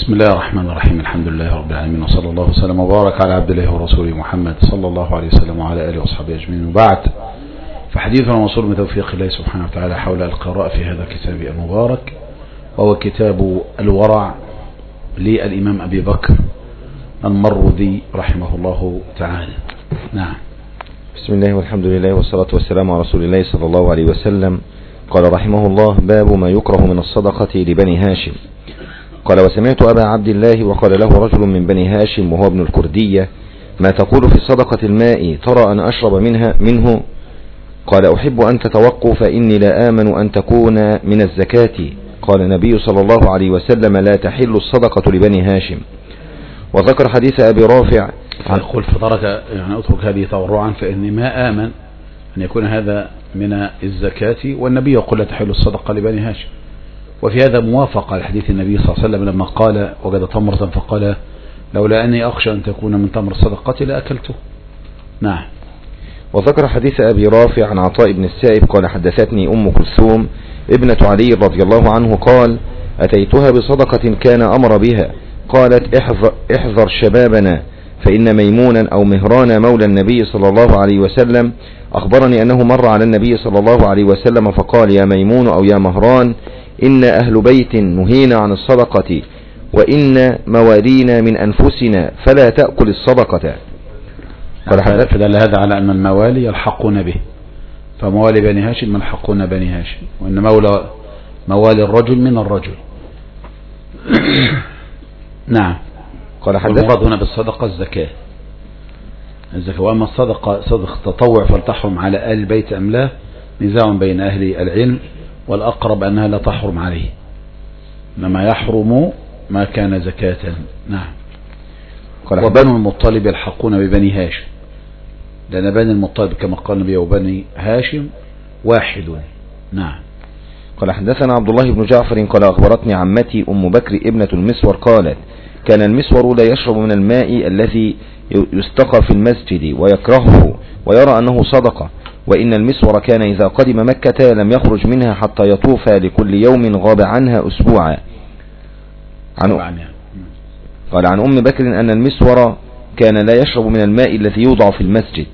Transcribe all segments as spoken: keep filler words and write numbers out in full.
بسم الله الرحمن الرحيم. الحمد لله رب العالمين، وصلى الله وسلم وبارك على عبد الله ورسوله محمد صلى الله عليه وسلم وعلى آله وصحبه أجمعين. وبعد، فحديثنا موصول من توفيق الله سبحانه وتعالى حول القراءة في هذا الكتاب المبارك، وهو كتاب الورع للإمام أبي بكر المروذي رحمه الله تعالى. نعم. بسم الله والحمد لله والصلاة والسلام على رسول الله صلى الله عليه وسلم. قال رحمه الله: باب ما يكره من الصدقة لبني هاشم. قال: وسمعت أبا عبد الله وقال له رجل من بني هاشم وهو ابن الكردية: ما تقول في صدقة الماء؟ ترى أن أشرب منها منه؟ قال: أحب أن تتوقوا فإني لا آمن أن تكون من الزكاة. قال النبي صلى الله عليه وسلم: لا تحل الصدقة لبني هاشم. وذكر حديث أبي رافع عن يقول فترك يعني أترك هذه تورعا فإني ما آمن أن يكون هذا من الزكاة، والنبي يقول لا تحل الصدقة لبني هاشم. وفي هذا موافقة لحديث النبي صلى الله عليه وسلم لما قال وجد تمرة فقال: لولا أني أخشى أن تكون من تمر الصدقة لأكلته. نعم. وذكر حديث أبي رافع عن عطاء بن السائب قال: حدثتني أم كلثوم ابنة علي رضي الله عنه قال: أتيتها بصدقة كان أمر بها، قالت: احذر, احذر شبابنا، فإن ميمونا أو مهران مولى النبي صلى الله عليه وسلم أخبرني أنه مر على النبي صلى الله عليه وسلم فقال: يا ميمون أو يا مهران، إن أهل بيت نهينا عن الصدقة، وإن موالينا من أنفسنا فلا تأكل الصدقة. فدل هذا على أن الموالي يلحقون به، فموالي بني هاشم يلحقون بني هاشم، وإن مولى موالي الرجل من الرجل. نعم. قال: والمراد هنا بالصدقة الزكاة الزكاة وأما الصدقة صدقة تطوع فلتحرم على آل البيت أم لا، نزاع بين أهل العلم، والأقرب أنها لا تحرم عليه، إنما يحرم ما كان زكاة. نعم. وبنو المطلب يلحقون ببني هاشم، لأن بني المطلب كما قال النبي وبني هاشم واحد. نعم. قال: حدثنا عبد الله بن جعفر قال: أخبرتني عمتي أم بكر ابنة المسور قالت: كان المسور لا يشرب من الماء الذي يستقى في المسجد ويكرهه ويرى أنه صدقة، وإن المسور كان إذا قدم مكة لم يخرج منها حتى يطوف لكل يوم غاب عنها أسبوعا. عن قال عن أم بكر أن المسور كان لا يشرب من الماء الذي يوضع في المسجد.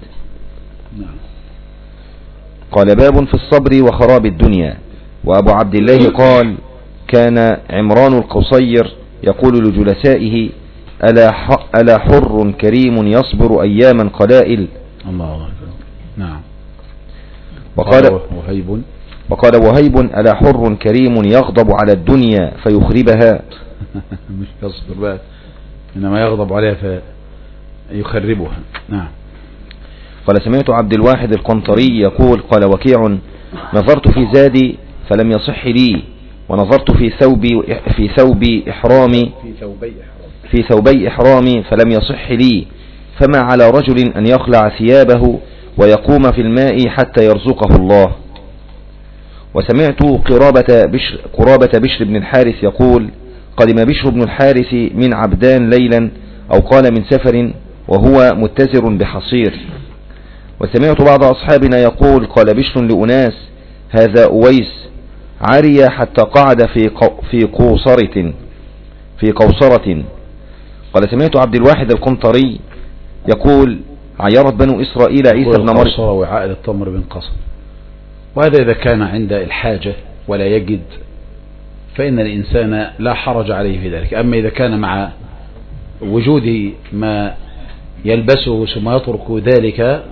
قال: باب في الصبر وخراب الدنيا. وأبو عبد الله قال: كان عمران القصير يقول لجلسائه: ألا حر كريم يصبر أياما قلائل. الله أكبر. نعم. وقال وهيب وقال وهيب: ألا حر كريم يغضب على الدنيا فيخربها. مش يصبر بقى، إنما يغضب عليها فيخربها. نعم. قال: سمعت عبد الواحد القنطري يقول: قال وكيع: نظرت في زادي فلم يصح لي، ونظرت في ثوبي في ثوب إحرامي في ثوبي إحرامي فلم يصح لي، فما على رجل أن يخلع ثيابه ويقوم في الماء حتى يرزقه الله. وسمعت قرابة بشر, قرابة بشر بن الحارث يقول: قدم بشر بن الحارث من عبدان ليلا، أو قال من سفر، وهو متزر بحصير. وسمعت بعض أصحابنا يقول: قال بشر لأناس: هذا أويس عري حتى قعد في في قوصرة في قوصرة. قال: سمعت عبد الواحد القنطري يقول: عيرت بنو إسرائيل عيسى بن مريم. وعاء التمر بنقصر. وهذا إذا كان عند الحاجة ولا يجد فإن الإنسان لا حرج عليه في ذلك. أما إذا كان مع وجود ما يلبسه ثم يترك ذلك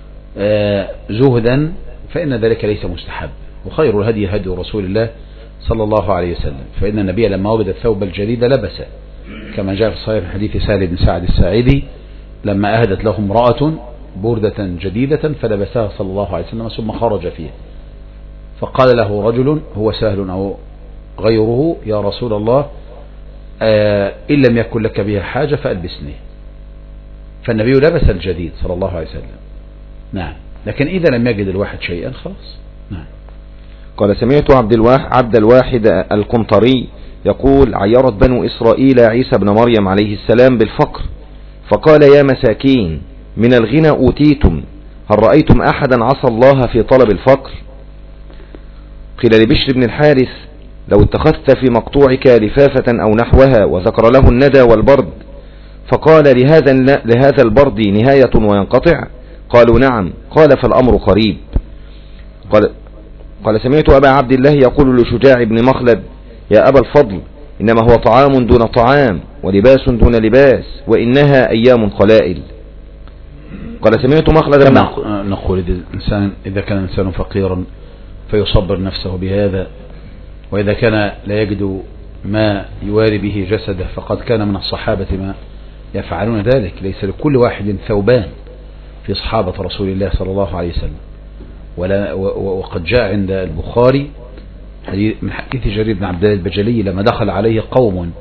زهدا فإن ذلك ليس مستحب. وخير الهدي هدي رسول الله صلى الله عليه وسلم، فإن النبي لما وجد الثوب الجديد لبسه، كما جاء في صحيح حديث سهل بن سعد الساعدي لما أهدت له امرأة بردة جديدة فلبسها صلى الله عليه وسلم ثم خرج فيها، فقال له رجل هو سهل أو غيره: يا رسول الله، آه إن لم يكن لك بها حاجة فألبسني. فالنبي لبس الجديد صلى الله عليه وسلم. نعم. لكن إذا لم يجد الواحد شيئا خلاص. نعم. قال: سمعت عبد الواحد, عبد الواحد القنطري يقول: عيرت بنو إسرائيل عيسى بن مريم عليه السلام بالفقر، فقال: يا مساكين، من الغنى أوتيتم، هل رأيتم أحدا عصى الله في طلب الفقر؟ قيل لبشر بن الحارث: لو اتخذت في مقطوعك لفافة أو نحوها، وذكر له الندى والبرد، فقال لهذا, لهذا البرد نهاية وينقطع؟ قالوا نعم. قال فالأمر قريب. قال, قال سمعت أبا عبد الله يقول لشجاع بن مخلد: يا أبا الفضل، إنما هو طعام دون طعام، ولباس دون لباس، وإنها أيام قلائل. قال سمعت مخلد كما نقول إذا, الإنسان إذا كان الإنسان فقيرا فيصبر نفسه بهذا، وإذا كان لا يجد ما يواري به جسده فقد كان من الصحابة ما يفعلون ذلك. ليس لكل واحد ثوبان في صحابة رسول الله صلى الله عليه وسلم. ولا وقد جاء عند البخاري من حديث جرير بن عبد الله البجلي لما دخل عليه قوم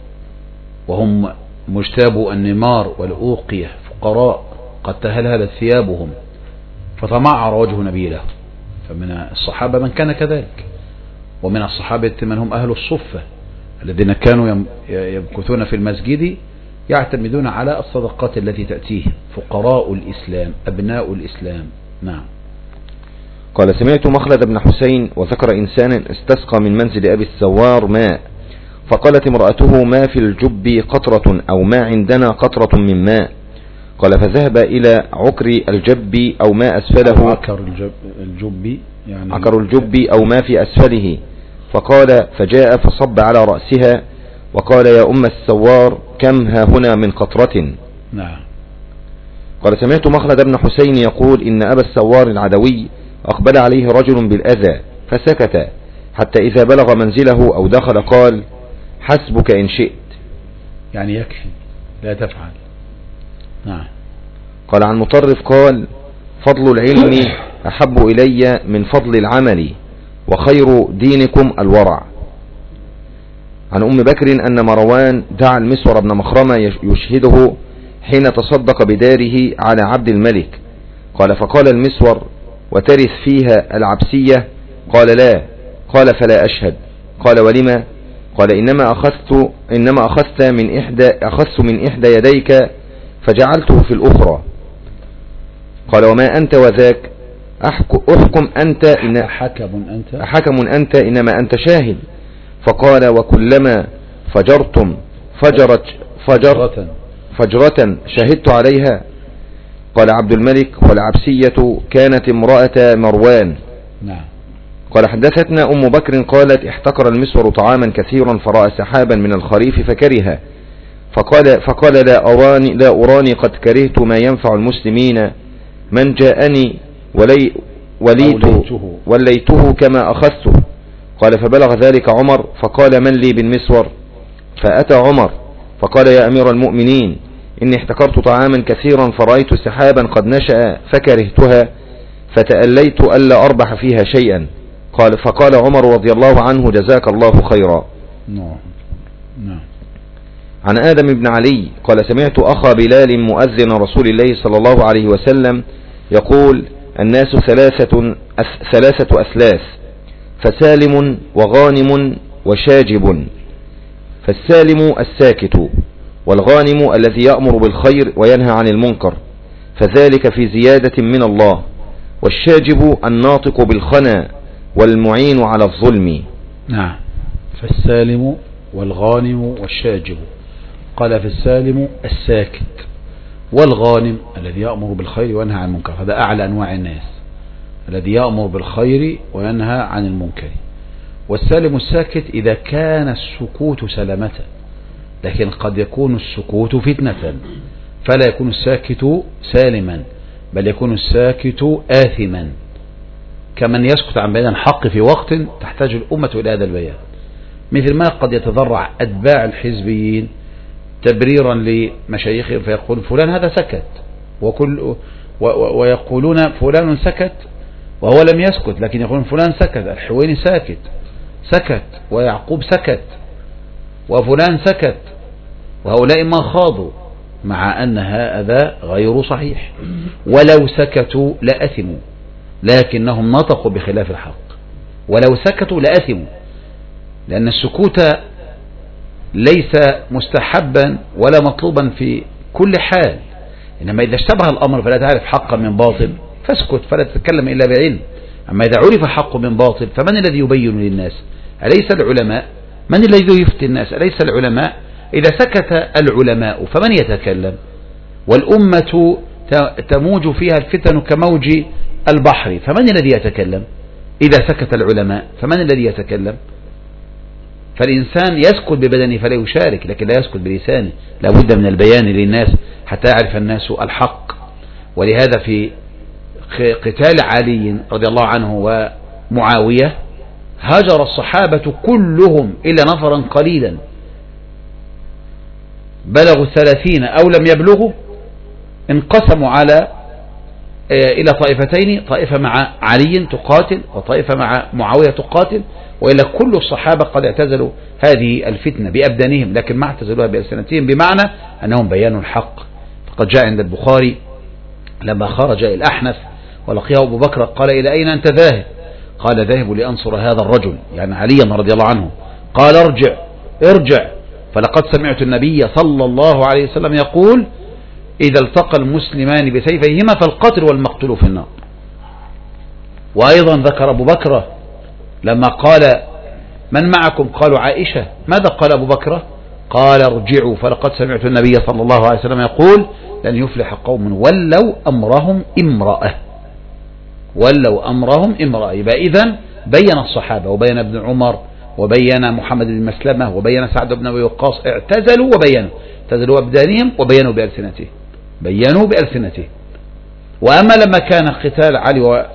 وهم مجتابوا النمار والأوقية فقراء قد تهلهلت ثيابهم فطمع وجه نبيله. فمن الصحابة من كان كذلك، ومن الصحابة من هم أهل الصفة الذين كانوا يمكثون في المسجد يعتمدون على الصدقات التي تأتيهم، فقراء الإسلام أبناء الإسلام. نعم. قال سمعت مخلد بن حسين وذكر إنسانا استسقى من منزل أبي السوار ماء، فقالت امرأته: ما في الجب قطرة، أو ما عندنا قطرة من ماء. قال فذهب إلى عكر الجب أو ما أسفله، عكر الجب, الجب يعني عكر الجب أو ما في أسفله، فقال فجاء فصب على رأسها وقال: يا أم السوار، كم ها هنا من قطرة؟ نعم. قال سمعت مخلد بن حسين يقول: إن أبا السوار العدوي أقبل عليه رجل بالأذى فسكت، حتى إذا بلغ منزله أو دخل قال: حسبك إن شئت، يعني يكفي لا تفعل. نعم. قال عن مطرف قال: فضل العلم أحب إلي من فضل العمل، وخير دينكم الورع. عن أم بكر أن مروان دعا المسور بن مخرمة يشهده حين تصدق بداره على عبد الملك. قال فقال المسور: وترث فيها العبسية؟ قال لا. قال فلا أشهد. قال ولما؟ قال إنما أخذت, إنما أخذت من إحدى أخذت من إحدى يديك فجعلته في الأخرى. قال وما أنت وذاك؟ أحكم أنت إن حكم أنت حكم أنت إنما أنت شاهد. فقال وكلما فجرتم فجرت فجر فجرة شهدت عليها. قال عبد الملك: والعبسية كانت امرأة مروان. نعم. قال حدثتنا أم بكر قالت: احتقر المسور طعاما كثيرا فرأى سحابا من الخريف فكره، فقال, فقال لا أراني, لا أراني قد كرهت ما ينفع المسلمين، من جاءني ولي وليته, وليته كما أخذته. قال فبلغ ذلك عمر فقال: من لي بالمسور؟ فأتى عمر فقال: يا أمير المؤمنين، إني احتقرت طعاما كثيرا فرأيت سحابا قد نشأ فكرهتها، فتأليت ألا أربح فيها شيئا. قال فقال عمر رضي الله عنه: جزاك الله خيرا. نعم. نعم. عن آدم بن علي قال سمعت أخا بلال مؤذن رسول الله صلى الله عليه وسلم يقول: الناس ثلاثة ثلاثة أثلاث، فسالم وغانم وشاجب. فالسالم الساكت، والغانم الذي يأمر بالخير وينهى عن المنكر، فذلك في زيادة من الله. والشاجب الناطق بالخنا والمعين على الظلم. نعم. فالسالم والغانم والشاجب. قال في السالم الساكت، والغانم الذي يأمر بالخير وينهى عن المنكر. هذا أعلى أنواع الناس، الذي يأمر بالخير وينهى عن المنكر. والسالم الساكت إذا كان السكوت سلامة، لكن قد يكون السكوت فتنة، فلا يكون الساكت سالما، بل يكون الساكت آثما، كمن يسكت عن بيان الحق في وقت تحتاج الأمة إلى هذا البيان. مثل ما قد يتضرع أتباع الحزبيين تبريرا لمشايخهم فيقول فلان هذا سكت، وكل ويقولون فلان سكت وهو لم يسكت، لكن يقولون فلان سكت، الحويني ساكت سكت، ويعقوب سكت، وفلان سكت، وهؤلاء ما خاضوا، مع أن هذا غير صحيح. ولو سكتوا لأثموا، لكنهم نطقوا بخلاف الحق. ولو سكتوا لأثموا، لأن السكوت ليس مستحبا ولا مطلوبا في كل حال، إنما إذا اشتبه الأمر فلا تعرف حقا من باطل فاسكت، فلا تتكلم إلا بعلم. أما إذا عرف حق من باطل فمن الذي يبين للناس؟ أليس العلماء من الذي يفتي الناس؟ أليس العلماء؟ إذا سكت العلماء فمن يتكلم؟ والأمة تموج فيها الفتن كموج البحر، فمن الذي يتكلم؟ إذا سكت العلماء فمن الذي يتكلم؟ فالإنسان يسكت ببدنه فلا يشارك، لكن لا يسكت بلسانه، لابد من البيان للناس حتى يعرف الناس الحق. ولهذا في قتال علي رضي الله عنه ومعاوية هاجر الصحابة كلهم إلا نفرا قليلا بلغوا الثلاثين أو لم يبلغوا، انقسموا على إلى طائفتين، طائفة مع علي تقاتل وطائفة مع معاوية تقاتل، وإلا كل الصحابة قد اعتزلوا هذه الفتنة بأبدانهم، لكن ما اعتزلوها بألسنتهم، بمعنى أنهم بيانوا الحق. فقد جاء عند البخاري لما خرج الأحنف ولقيه أبو بكر قال: إلى أين أنت ذاهب؟ قال: ذاهب لأنصر هذا الرجل، يعني عليا رضي الله عنه. قال: ارجع ارجع، فلقد سمعت النبي صلى الله عليه وسلم يقول: إذا التقى المسلمان بسيفيهما فالقاتل والمقتول في النار. وأيضا ذكر أبو بكر لما قال: من معكم؟ قالوا: عائشة. ماذا قال أبو بكر؟ قال: ارجعوا فلقد سمعت النبي صلى الله عليه وسلم يقول: لن يفلح قوم ولوا أمرهم امرأة، ولوا أمرهم امرأة. يبقى إذن بين الصحابة وبين ابن عمر وبين محمد بن مسلمة وبين سعد بن أبي وقاص اعتزلوا وبينوا، اعتزلوا أبدانهم وبينوا بألسنته، بينوا بألسنته. وأما لما كان قتال علي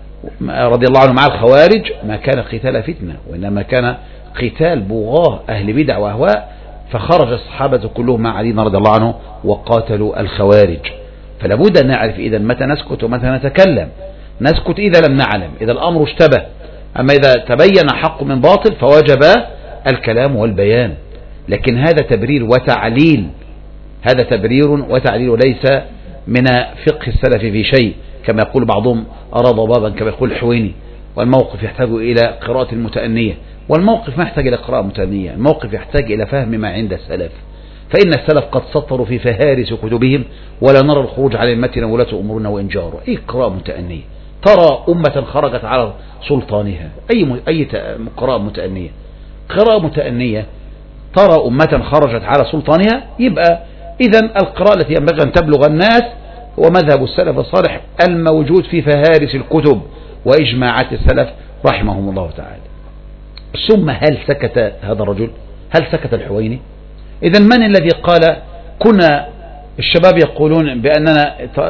رضي الله عنه مع الخوارج ما كان قتال فتنة، وإنما كان قتال بغاة أهل بدع وأهواء، فخرج الصحابة كلهم مع علي رضي الله عنه وقاتلوا الخوارج. فلابد أن نعرف إذا متى نسكت ومتى نتكلم. نسكت إذا لم نعلم، إذا الأمر اشتبه، أما إذا تبين حق من باطل فوجب الكلام والبيان. لكن هذا تبرير وتعليل، هذا تبرير وتعليل، وليس من فقه السلف في شيء، كما يقول بعضهم أراد بابا كما يقول الحويني. والموقف يحتاج إلى قراءة المتأنية، والموقف ما يحتاج إلى قراءة متأنية، الموقف يحتاج إلى فهم ما عند السلف. فإن السلف قد سطروا في فهارس كتبهم: ولا نرى الخروج على المتن ولاة أمورنا وإن جاروا. أي قراءة متأنية؟ ترى أمة خرجت على سلطانها، أي أي قراءة متأنية؟ قراءة متأنية ترى أمة خرجت على سلطانها. يبقى إذن القراءة التي ينبغي أن تبلغ الناس هو مذهب السلف الصالح الموجود في فهارس الكتب وإجماعات السلف رحمهم الله تعالى. ثم هل سكت هذا الرجل؟ هل سكت الحويني؟ إذن من الذي قال كنا الشباب يقولون بأننا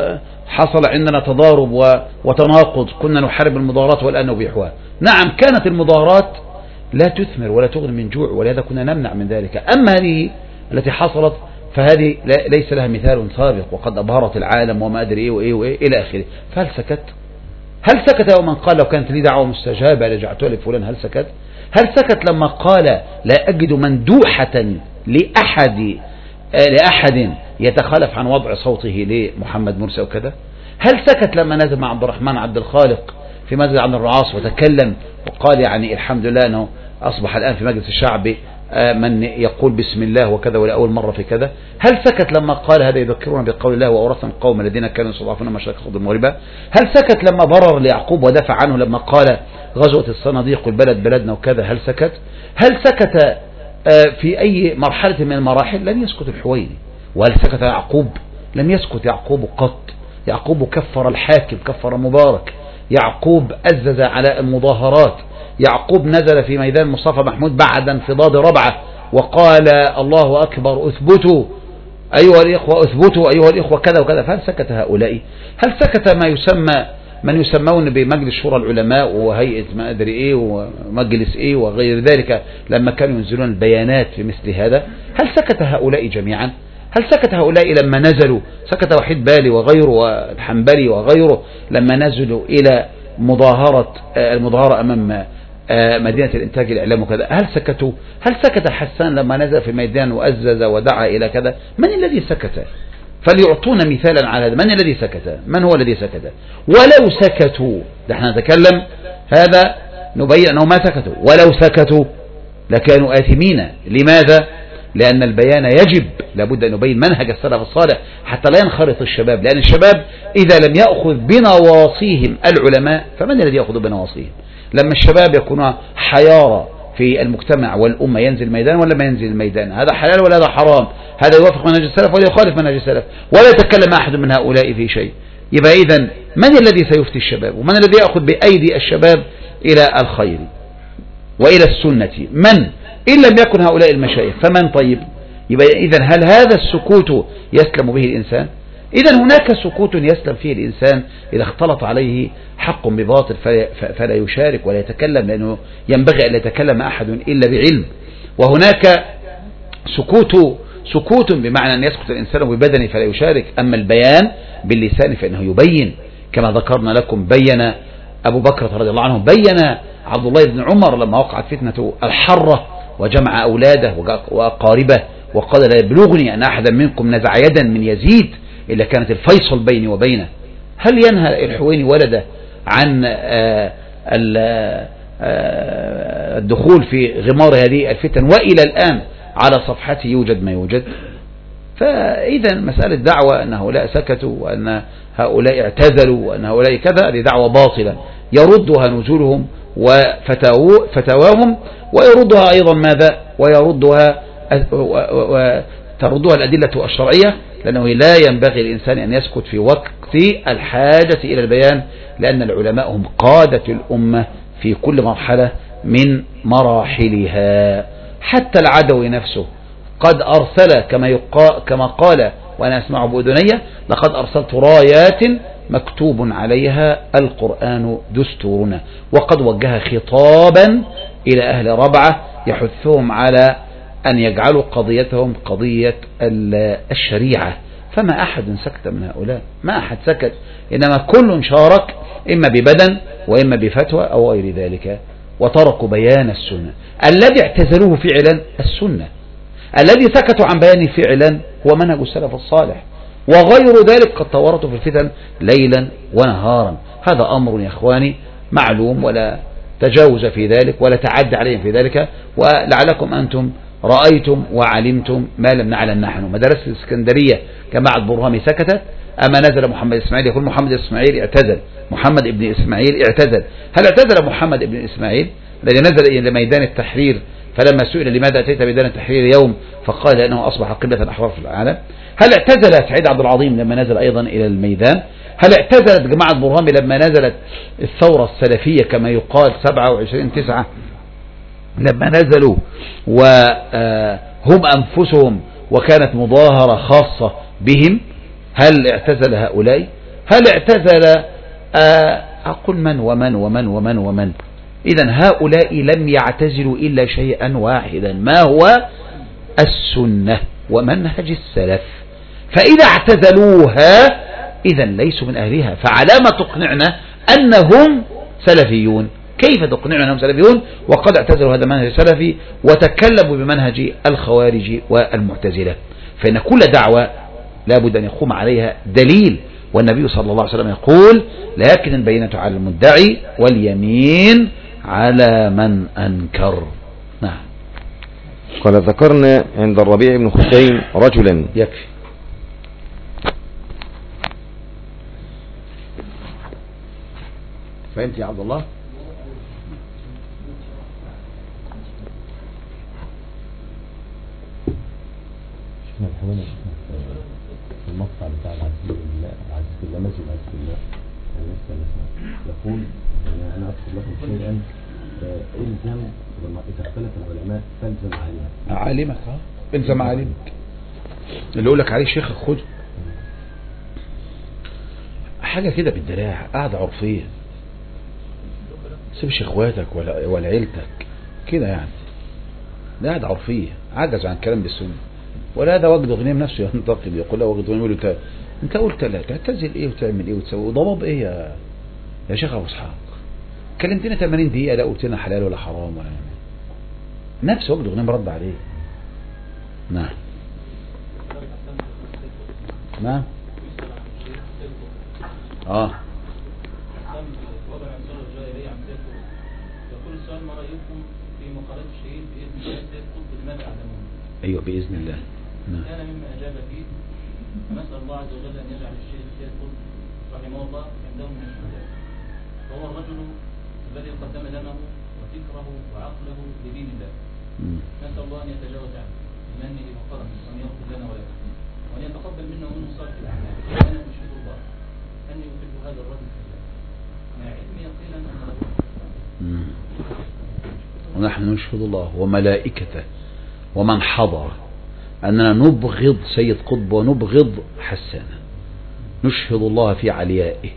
حصل عندنا تضارب وتناقض، كنا نحارب المظاهرات والآن نبيحها؟ نعم، كانت المظاهرات لا تثمر ولا تغني من جوع، ولهذا كنا نمنع من ذلك. أما هذه التي حصلت فهذه ليس لها مثال سابق، وقد أبهرت العالم وما أدري إيه وإيه وإيه إلى آخره. فهل سكت؟ هل سكت يوم قال لو كانت لي دعوة مستجابة لجعتها لفلان؟ هل سكت؟ هل سكت لما قال لا أجد مندوحة لأحد لأحد يتخالف عن وضع صوته لمحمد مرسي وكذا؟ هل سكت لما نزل مع عبد الرحمن عبد الخالق في مسجد عبد الرعاص وتكلم وقال يعني الحمد لله أنه أصبح الآن في مجلس الشعب من يقول بسم الله وكذا ولأول مرة في كذا؟ هل سكت لما قال هذا يذكرون بقول الله وأورثنا القوم الذين كانوا يستضعفون مشارق الأرض المغربة؟ هل سكت لما برر ليعقوب ودافع عنه لما قال غزوة الصناديق والبلد بلدنا وكذا؟ هل سكت؟ هل سكت في أي مرحلة من المراحل؟ لم يسكت الحويني. وهل سكت يعقوب؟ لم يسكت يعقوب قط. يعقوب كفر الحاكم، كفر مبارك. يعقوب أزز على المظاهرات. يعقوب نزل في ميدان مصطفى محمود بعد انفضاض ربعة وقال الله أكبر أثبتوا أيها الإخوة، أثبتوا أيها الإخوة كذا وكذا. فهل سكت هؤلاء؟ هل سكت ما يسمى من يسمون بمجلس شورى العلماء وهيئة ما أدري إيه ومجلس إيه وغير ذلك لما كانوا ينزلون البيانات في مثل هذا؟ هل سكت هؤلاء جميعا؟ هل سكت هؤلاء لما نزلوا؟ سكت وحيد بالي وغيره والحنبلي وغيره لما نزلوا إلى مظاهرة المظاهرة أمام مدينة الإنتاج الإعلام وكذا؟ هل سكتوا؟ هل سكت حسان لما نزل في الميدان وأزز ودعا إلى كذا؟ من الذي سكت؟ فليعطونا مثالا على هذا. من الذي سكت؟ من هو الذي سكت؟ ولو سكتوا، نحن نتكلم هذا نبين أنه ما سكتوا، ولو سكتوا لكانوا آثمين. لماذا؟ لأن البيان يجب، لابد أن نبين منهج السلف الصالح حتى لا ينخرط الشباب، لأن الشباب إذا لم يأخذ بنواصيهم العلماء فمن الذي يأخذ بنواصيهم؟ لما الشباب يكونوا حيارى في المجتمع والأمة ينزل الميدان ولا ما ينزل الميدان؟ هذا حلال ولا هذا حرام؟ هذا يوافق منهج السلف ولا يخالف منهج السلف؟ ولا يتكلم أحد من هؤلاء في شيء. يبقى إذن من الذي سيفتي الشباب؟ ومن الذي يأخذ بأيدي الشباب إلى الخير وإلى السنة؟ من؟ إن لم يكن هؤلاء المشايخ فمن؟ طيب، يبقى إذن هل هذا السكوت يسلم به الإنسان؟ إذن هناك سكوت يسلم فيه الإنسان إذا اختلط عليه حق بباطل فلا يشارك ولا يتكلم، لأنه ينبغي أن يتكلم أحد إلا بعلم. وهناك سكوت سكوت بمعنى أن يسكت الإنسان ببدنه فلا يشارك. أما البيان باللسان فإنه يبين، كما ذكرنا لكم بين أبو بكر رضي الله عنه، بين عبد الله بن عمر لما وقعت فتنة الحرة وجمع أولاده وأقاربه وقال لا يبلغني أن أحدا منكم نزع يدا من يزيد إلا كانت الفيصل بيني وبينه. هل ينهى الحويني ولده عن الدخول في غمار هذه الفتن؟ وإلى الآن على صفحته يوجد ما يوجد. فإذا مسألة دعوة أن هؤلاء سكتوا وأن هؤلاء اعتزلوا وأن هؤلاء كذا، هذه دعوة باطلة يردها نزولهم وفتاواهم، ويردها أيضا ماذا؟ ويردها وتردها الأدلة الشرعية، لأنه لا ينبغي الإنسان أن يسكت في وقت الحاجة إلى البيان، لأن العلماء هم قادة الأمة في كل مرحلة من مراحلها. حتى العدوي نفسه قد أرسل كما, يقا كما قال وأنا أسمع بأذني: لقد أرسلت رايات مكتوب عليها القرآن دستورنا. وقد وجه خطابا إلى أهل ربعة يحثهم على أن يجعلوا قضيتهم قضية الشريعة. فما أحد سكت من هؤلاء، ما أحد سكت، إنما كل شارك إما ببدن وإما بفتوى أو غير ذلك، وتركوا بيان السنة. الذي اعتزلوه فعلا السنة، الذي سكتوا عن بيانه فعلا هو منهج السلف الصالح، وغير ذلك قد تورطوا في الفتن ليلا ونهارا. هذا أمر يا إخواني معلوم، ولا تجاوز في ذلك ولا تعدى عليهم في ذلك. ولعلكم أنتم رأيتم وعلمتم ما لم نعلم نحن. مدرسة الإسكندرية جماعة برهامي سكتت، أما نزل محمد إسماعيل يقول محمد إسماعيل اعتزل، محمد ابن إسماعيل اعتزل. هل اعتزل محمد ابن إسماعيل الذي نزل إلى ميدان التحرير فلما سئل لماذا أتيت ميدان التحرير اليوم فقال لأنه أصبح قبلة الأحرار في العالم؟ هل اعتزل سعيد عبد العظيم لما نزل أيضا إلى الميدان؟ هل اعتزلت جماعة برهامي لما نزلت الثورة السلفية كما يقال سبعة وعشرين تسعة لما نزلوا وهم أنفسهم وكانت مظاهرة خاصة بهم؟ هل اعتزل هؤلاء؟ هل اعتزل أقول من ومن ومن ومن ومن؟ إذن هؤلاء لم يعتزلوا إلا شيئا واحدا، ما هو؟ السنة ومنهج السلف. فإذا اعتزلوها إذن ليسوا من أهلها. فعلامة تقنعنا أنهم سلفيون؟ كيف تقنعنا أنهم سلفيون وقد اعتزلوا هذا المنهج السلفي وتكلموا بمنهج الخوارج والمعتزلة؟ فإن كل دعوة لابد أن يقوم عليها دليل، والنبي صلى الله عليه وسلم يقول: لكن البينة على المدعي واليمين على من أنكر. نعم. قال: ذكرنا عند الربيع بن خثيم رجلا. يكفي. فهمت يا عبد الله؟ شفنا الحوالي في المقطع بتاع العزيز بالله، العزيز بالله، مسجد العزيز بالله، يقول: أنا أذكر لكم شيئا إلزم، إذا اختلف العلماء فالزم عالمك. عالمك ها؟ إلزم عالمك. اللي أقول لك عليه شيخ خد حاجة كده بالدراع، قاعدة عرفية، سيبش اخواتك ولا ولا عيلتك كده يعني. ده قاعدة عرفية، عجز عن الكلام بالسنة. ولا هذا وجد غنيم نفسه ينتقد، يقول له وجد غنيم، يقول له انت قلت لا تعتزل ايه وتعمل ايه وتسوي وضباب ايه يا يا شيخ ابو اسحاق؟ كلمتنا ثمانين دقيقة لا قلت لنا حلال ولا حرام ولا نفس وجد غنيم رد عليه. نعم نعم اه ايوه باذن الله. نعم. كان مما اجاب فيه، فنسال الله عز وجل ان يجعل الشيخ سيد قطب رحمه الله عندهم من الشهداء، وهو الرجل الذي قدم دمه وفكره وعقله لدين الله. نسأل الله أن يتجاوز عنه بمنه وكرمه وأن يغفر لنا ولكم وأن يتقبل منا ومنه صالح الأعمال. وأنا أشهد الله أني أحب هذا الرجل في الله مع علمي يقينا أنه ونحن نشهد الله وملائكته ومن حضر أننا نبغض سيد قطب ونبغض حسانة. نشهد الله في عليائه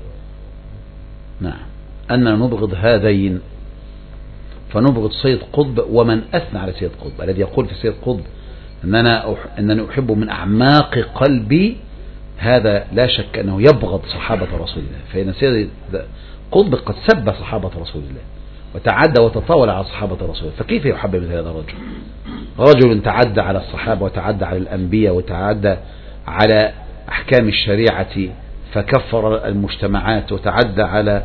نعم أننا نبغض هذين، فنبغض سيد قطب ومن أثنى على سيد قطب الذي يقول في سيد قطب أننا أنني أحبه من أعماق قلبي، هذا لا شك أنه يبغض صحابة رسول الله. فإن سيد قطب قد سب صحابة رسول الله وتعدى وتطاول على صحابة رسول الله، فكيف يحب مثل هذا الرجل؟ رجل تعدى على الصحابة وتعدى على الأنبياء وتعدى على أحكام الشريعة فكفر المجتمعات وتعدى على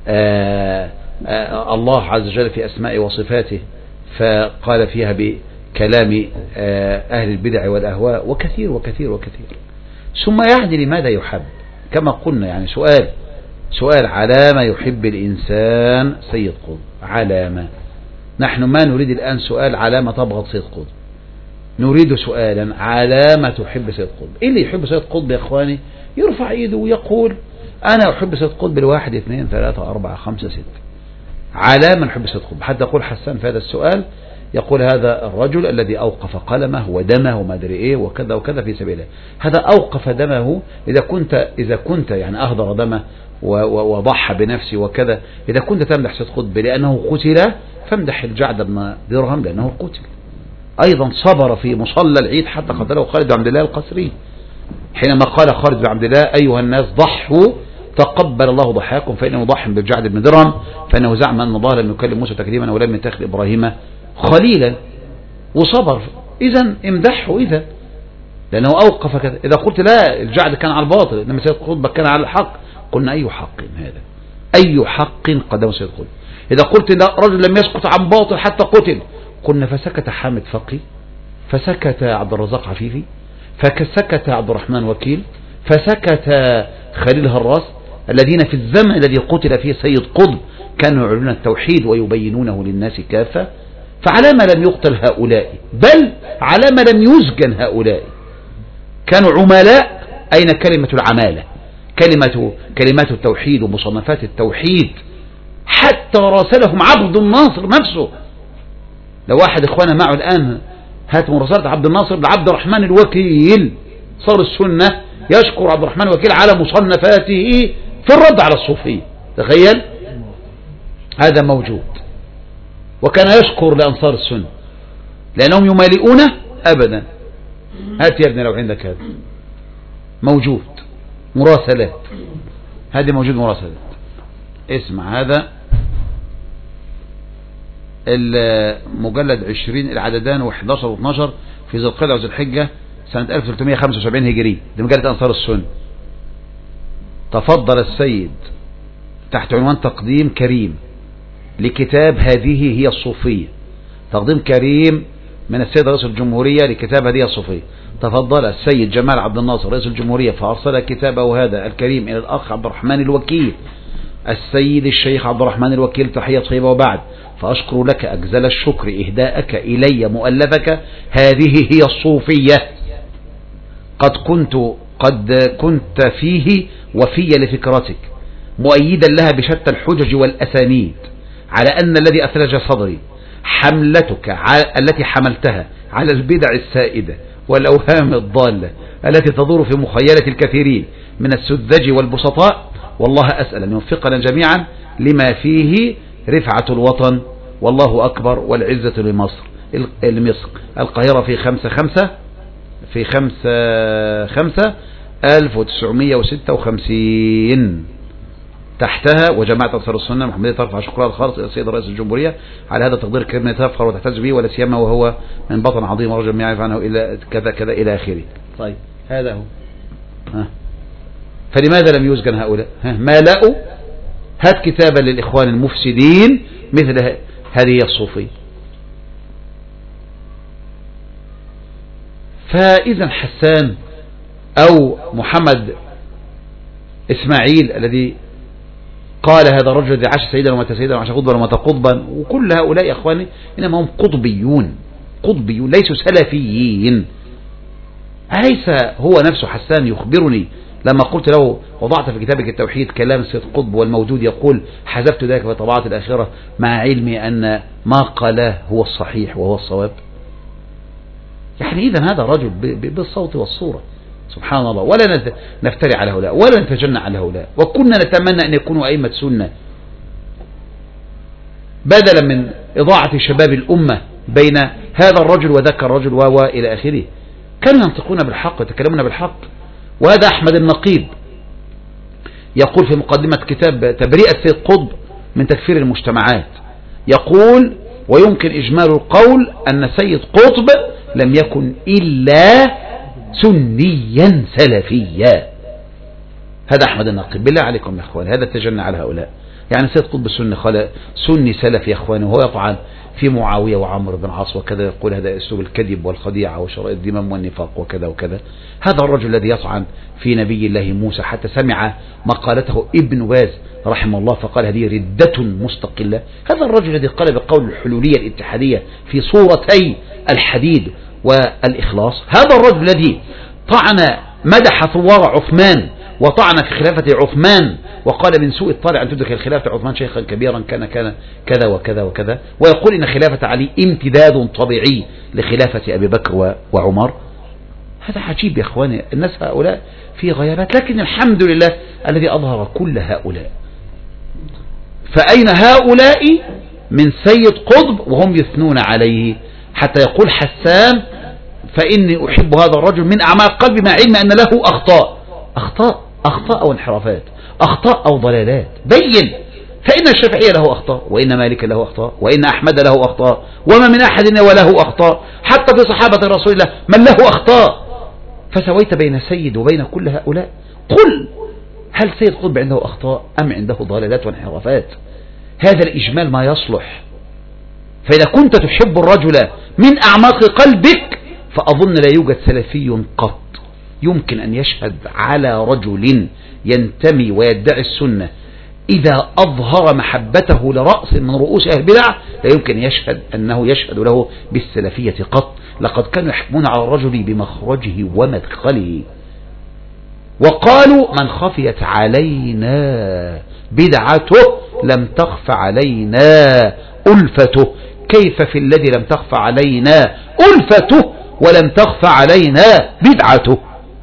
آآ آآ الله عز وجل في أسماء وصفاته فقال فيها بكلام أهل البدع والأهواء وكثير وكثير وكثير. ثم يعني لماذا يحب؟ كما قلنا يعني سؤال سؤال علامة يحب الإنسان سيد قطب، علامة. نحن ما نريد الآن سؤال علامة تبغض سيد قطب، نريد سؤالا علامة تحب سيد قطب. إيه اللي يحب سيد قطب يا إخواني؟ يرفع إيده ويقول أنا أحب سيد قطب الواحد اثنين ثلاثة أربعة خمسة ستة. علامة نحب سيد قطب. حتى يقول حسان في هذا السؤال يقول هذا الرجل الذي أوقف قلمه ودمه وما أدري إيه وكذا وكذا في سبيل الله. هذا أوقف دمه، إذا كنت إذا كنت يعني أهدر دمه وضحى بنفسه وكذا، إذا كنت تمدح سيد قطب لأنه قتل فامدح الجعد بن درهم لأنه قتل. أيضا صبر في مصلى العيد حتى قتله خالد بن عبد الله القسري، حينما قال خالد بن عبد الله أيها الناس ضحوا تقبل الله ضحاكم فإنه ضحى بالجعد بن درهم فإنه زعم أن الله لم يكلم موسى تكليما ولم يتخذ إبراهيم خليلا، وصبر. إذا امدحه إذا لأنه أوقف كذا. إذا قلت لا الجعد كان على الباطل إنما سيد قطب كان على الحق، قلنا أي حق هذا؟ أي حق قدم سيد قطب؟ إذا قلت لا رجل لم يسقط عن باطل حتى قتل، قلنا فسكت حامد فقي، فسكت عبد الرزاق عفيفي، فسكت عبد الرحمن وكيل، فسكت خليل هراس، الذين في الزمن الذي قتل فيه سيد قطب كانوا يعلنون التوحيد ويبينونه للناس كافة. فعلى ما لم يقتل هؤلاء، بل على ما لم يسجن هؤلاء؟ كانوا عملاء. أين كلمة العمالة؟ كلمة كلمات التوحيد ومصنفات التوحيد حتى راسلهم عبد الناصر نفسه. لو واحد إخوانا معه الآن هات مراسلة عبد الناصر لعبد الرحمن الوكيل صار السنة يشكر عبد الرحمن الوكيل على مصنفاته في الرد على الصوفية. تخيل هذا موجود. وكان يشكر لأنصار السنة لأنهم يمالئونه أبدا. هات يا ابني لو عندك هذا موجود مراسلات، هذه موجود مراسلات. اسمع هذا المجلد عشرين العددان وحداشر واثناشر في ذي القعدة وذي الحجة سنة ألف وثلاثمائة وخمسة وسبعين هجري. دي مجلة أنصار السنة. تفضل السيد تحت عنوان تقديم كريم لكتاب هذه هي الصوفية. تقديم كريم من السيد رئيس الجمهورية لكتاب هذه الصوفية. تفضل السيد جمال عبد الناصر رئيس الجمهورية فأرسل كتابه هذا الكريم إلى الأخ عبد الرحمن الوكيل. السيد الشيخ عبد الرحمن الوكيل تحية طيبة وبعد، فأشكر لك أجزل الشكر إهداءك إلي مؤلفك هذه هي الصوفية. قد كنت قد كنت فيه وفيا لفكرتك مؤيدا لها بشتى الحجج والأسانيد على أن الذي أثلج صدري حملتك التي حملتها على البدع السائدة والأوهام الضالة التي تدور في مخيلة الكثيرين من السذج والبسطاء. والله أسأل أن يوفقنا جميعا لما فيه رفعة الوطن، والله أكبر، والعزة لمصر. لمصر القاهرة في خمسة خمسة في خمسة خمسة ألف وتسعمائة وستة وخمسين تحتها وجماعة أنصار السنة المحمدية ترفع شكرها الخالص إلى السيد رئيس الجمهورية على هذا التقدير الكريم تفخر وتحتز به، ولا سيما وهو من بطن عظيم ورجل ما يعرف عنه إلا كذا كذا إلى آخره. طيب هذا هو. ها. فلماذا لم يسجن هؤلاء؟ ها. ما لقوا؟ هات كتابا للإخوان المفسدين مثل هذه الصوفية. فإذا حسان أو محمد إسماعيل الذي قال هذا الرجل الذي عاش سيدا ومات سيدا وعاش قطبا ومات قطبا. وكل هؤلاء يا اخواني انما هم قطبيون، قطبيون ليسوا سلفيين. أليس هو نفسه حسان يخبرني لما قلت له وضعت في كتابك التوحيد كلام السيد قطب والموجود يقول حذفت ذلك في طبعات الآخرة مع علمي أن ما قاله هو الصحيح وهو الصواب. يعني إذا هذا رجل بالصوت والصورة سبحان الله. ولا نفتري على هؤلاء ولا نتجنى على هؤلاء، وكنا نتمنى أن يكونوا أئمة سنة بدلا من إضاعة شباب الأمة بين هذا الرجل وذاك الرجل وإلى آخره. كانوا ينطقون بالحق ويتكلمون بالحق. وهذا أحمد النقيب يقول في مقدمة كتاب تبرئة سيد قطب من تكفير المجتمعات، يقول ويمكن إجمال القول أن سيد قطب لم يكن إلا سنيا سلفيا. هذا أحمد النقيب. بالله عليكم يا أخوان هذا تجنى على هؤلاء. يعني سيد قطب السني خلق سني سلف يا أخواني، وهو يطعن في معاوية وعمر بن عاص وكذا، يقول هذا أسلوب الكذب والخديعة وشرائط الذمم والنفاق وكذا وكذا. هذا الرجل الذي يطعن في نبي الله موسى حتى سمع مقالته ابن باز رحمه الله فقال هذه ردة مستقلة. هذا الرجل الذي قال بقول الحلولية الاتحادية في صورتي الحديد والإخلاص. هذا الرجل الذي طعن مدح ثوار عثمان وطعن في خلافة عثمان وقال من سوء الطالع أن تدرك الخلافة عثمان شيخا كبيرا كان كان كذا وكذا وكذا، ويقول إن خلافة علي امتداد طبيعي لخلافة أبي بكر وعمر. هذا عجيب يا إخواني. الناس هؤلاء في غيابات، لكن الحمد لله الذي أظهر كل هؤلاء. فأين هؤلاء من سيد قطب وهم يثنون عليه حتى يقول حسان فإني أحب هذا الرجل من أعماق قلبي مع علم أن له أخطاء أخطاء أخطاء أو انحرافات، أخطاء أو ضلالات. بين فإن الشافعي له أخطاء، وإن مالك له أخطاء، وإن أحمد له أخطاء، وما من أحد وله أخطاء، حتى في صحابة رسول الله من له أخطاء. فسويت بين سيد وبين كل هؤلاء. قل هل سيد قطب عنده أخطاء أم عنده ضلالات وانحرافات؟ هذا الإجمال ما يصلح. فإذا كنت تحب الرجل من أعماق قلبك فأظن لا يوجد سلفي قط يمكن أن يشهد على رجل ينتمي ويدعي السنة إذا أظهر محبته لرأس من رؤوس أهل البدع لا يمكن يشهد أنه يشهد له بالسلفية قط. لقد كانوا يحكمون على الرجل بمخرجه ومدخله، وقالوا من خفيت علينا بدعته لم تخف علينا ألفته. كيف في الذي لم تخف علينا ألفته ولم تخف علينا بدعته؟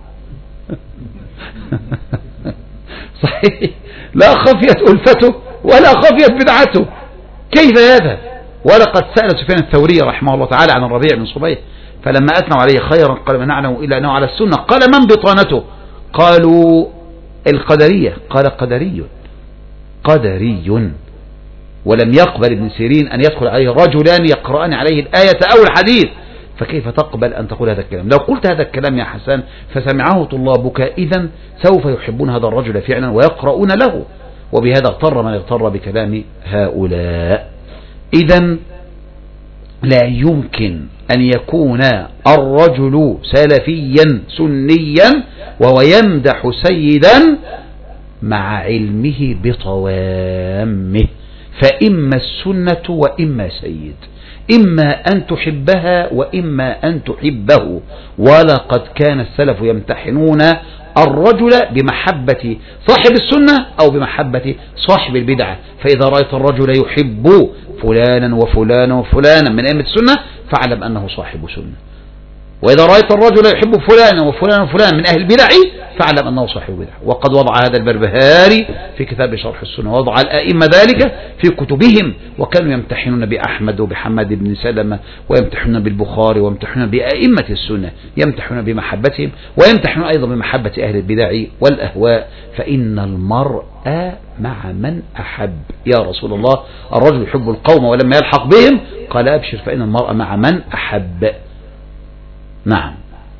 صحيح لا خفيت ألفته ولا خفيت بدعته. كيف هذا؟ ولقد سأل سفيان الثوري رحمه الله تعالى عن الربيع بن صبيح فلما أثنوا عليه خيرا قال ما نعلم إلا أنه على السنة. قال من بطانته؟ قالوا القدرية. قال قدري قدري. ولم يقبل ابن سيرين أن يدخل عليه رجلان يقرأان عليه الآية أو الحديث. فكيف تقبل أن تقول هذا الكلام؟ لو قلت هذا الكلام يا حسان فسمعه طلابك إذن سوف يحبون هذا الرجل فعلا ويقرؤون له، وبهذا اغتر من اغتر بكلام هؤلاء. إذن لا يمكن أن يكون الرجل سلفيا سنيا وهو يمدح سيدا مع علمه بطوامه، فإما السنة وإما سيد، إما أن تحبها وإما أن تحبه. ولقد كان السلف يمتحنون الرجل بمحبة صاحب السنة أو بمحبة صاحب البدعة. فإذا رأيت الرجل يحب فلانا وفلانا وفلانا من أئمة السنة فاعلم أنه صاحب سنة، وإذا رأيت الرجل يحب فلانا وفلانا وفلانا من أهل البدع فاعلم أنه صاحب بدعة. وقد وضع هذا البربهاري في كتاب شرح السنة، وضع الأئمة ذلك في كتبهم، وكانوا يمتحنون بأحمد وبحمد بن سلمة ويمتحنون بالبخاري ويمتحنون بأئمة السنة، يمتحنون بمحبتهم ويمتحنون أيضا بمحبة أهل البدع والأهواء. فإن المرء مع من أحب. يا رسول الله الرجل يحب القوم ولما يلحق بهم قال أبشر فإن المرء مع من أحب. نعم.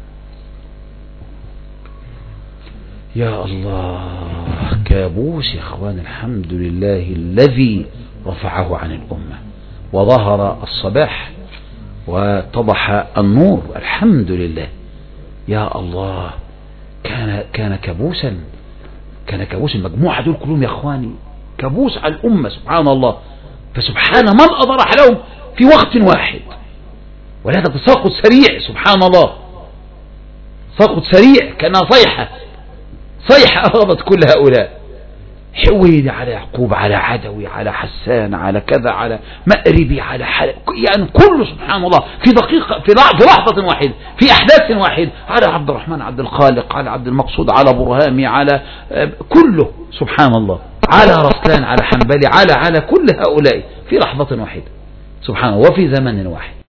يا الله كابوس يا اخوان. الحمد لله الذي رفعه عن الأمة وظهر الصباح واتضح النور. الحمد لله. يا الله كان كان كابوسا كان كابوسا. المجموعة دول كلهم يا اخواني كابوس على الأمة سبحان الله. فسبحان من أضرح لهم في وقت واحد، ولا تساقط سريع سبحان الله، ساقط سريع كأنها صيحة صيحة أغضت كل هؤلاء. حويل على يعقوب، على عدوي، على حسان، على كذا، على مأربي، على حل... يعني كله سبحان الله في دقيقة، في لحظة واحدة، في أحداث واحدة، على عبد الرحمن عبد الخالق، على عبد المقصود، على برهامي، على كله سبحان الله، على رسلان، على حنبلي، على على كل هؤلاء في لحظة واحدة سبحان الله وفي زمن واحد.